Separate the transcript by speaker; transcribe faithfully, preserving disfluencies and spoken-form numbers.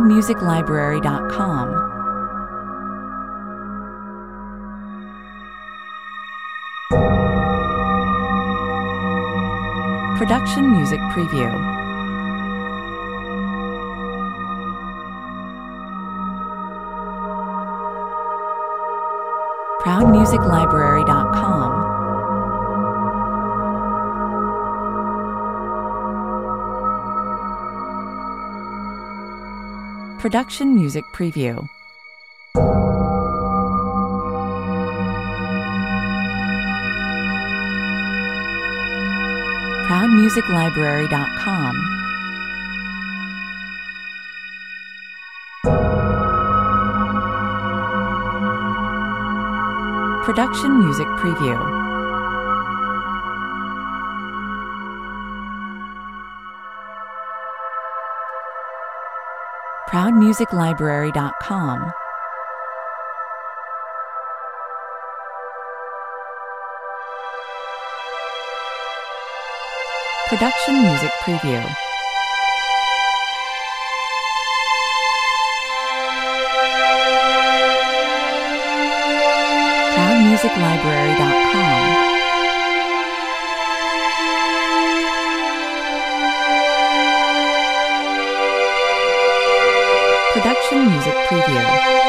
Speaker 1: proud music library dot com. Production Music Preview. proud music library dot com. Production Music Preview. proud music library dot com. Production Music Preview. proud music library dot com. Production Music Preview. proud music library dot com. Production Music Preview.